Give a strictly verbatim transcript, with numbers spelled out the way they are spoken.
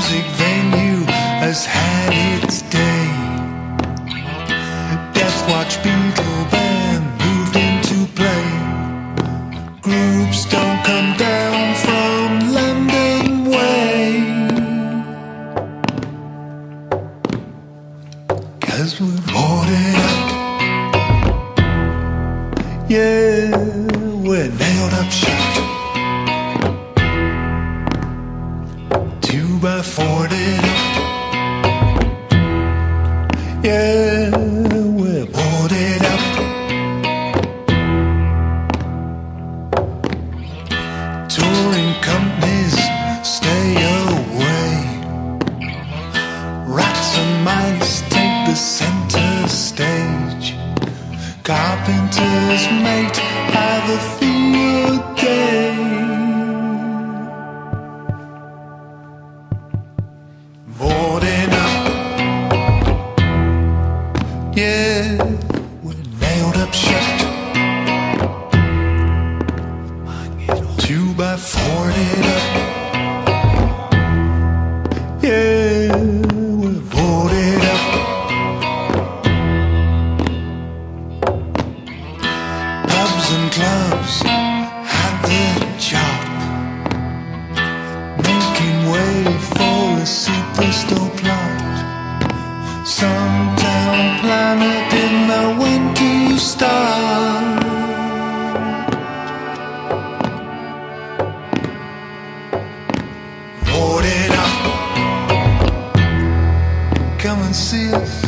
music venue has had its day. Death Watch Beatle band moved into play. Groups don't come down from London way, 'cause we're boarded up. Yeah, we're nailed up shut. Two by forty up. Yeah, we're boarded up. Touring companies stay away. Rats and mice take the center stage. Carpenters might have a field day. Boarding up. Yeah, we're nailed up shut. Two by forty up. Yeah, we're boarded up. Pubs and clubs have their job, making way for a superstar plot. Some town planner didn't know when to start. Boarded up. Come and see us.